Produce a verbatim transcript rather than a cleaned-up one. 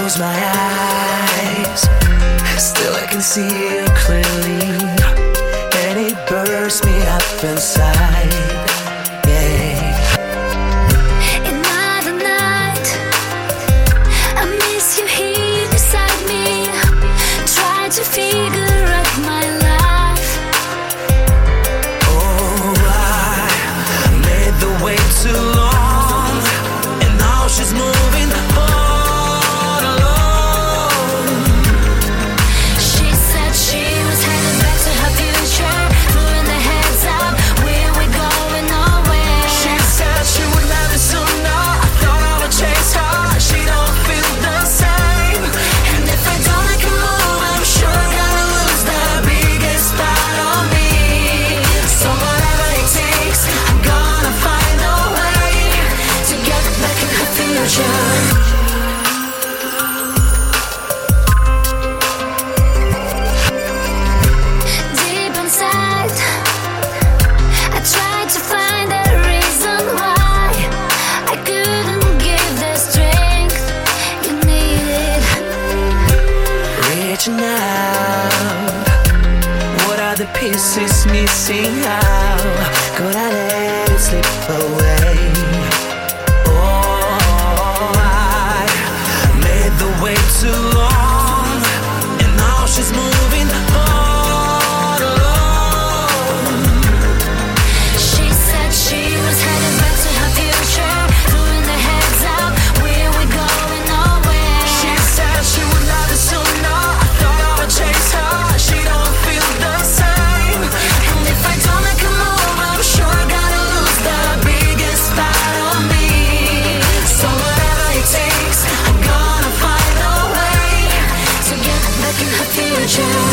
close my eyes, still I can see you clearly, and it burns me up inside. Yeah. Another night, I miss you here beside me. Try to figure out my life. Oh, I made the wait too long, and now she's moving all alone. She said she was headed back to her future, throwing the heads up, where we going nowhere. She said she would love it sooner. I thought I would chase her. She don't feel the same, And if I don't make a move, I'm sure I'm gonna lose the biggest part of me. so whatever it takes, I'm gonna find a way To get back in her future. Deep inside, I tried to find a reason why I couldn't give the strength you needed. reaching out. What are the pieces missing? How could I let it slip away? Oh, I made the wait too long, and now she's moving all alone. She said she was headed back to her future, throwing the heads up, where we going nowhere. She said she would love it sooner. I thought I would chase her. She don't feel the same, And if I don't make a move, I'm sure I'm gonna lose the biggest part of me. so whatever it takes, I'm gonna find a way To get back in her future.